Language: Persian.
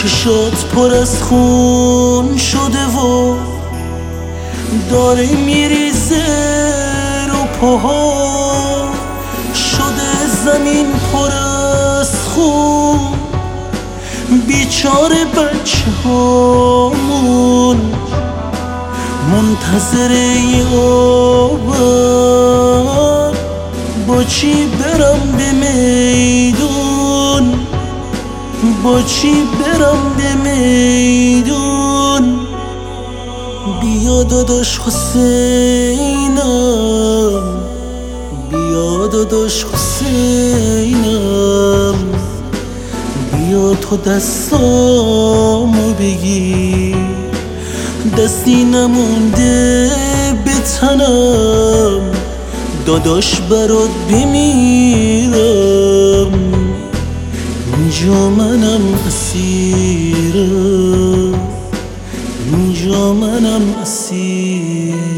چشات پر از خون شده و داره میریزه رو پاها، شده زمین پر از خون. بیچاره بچه هامون منتظر یه آبم، با چی برم به میدون، با چی برم به میدون. بیا داداش حسینم، بیا داداش حسینم، بیا تو دستامو بگیر، دستی نمونده به تنم، داداش برات بمیرم. اینجا منم اسیرم، اینجا منم اسیر.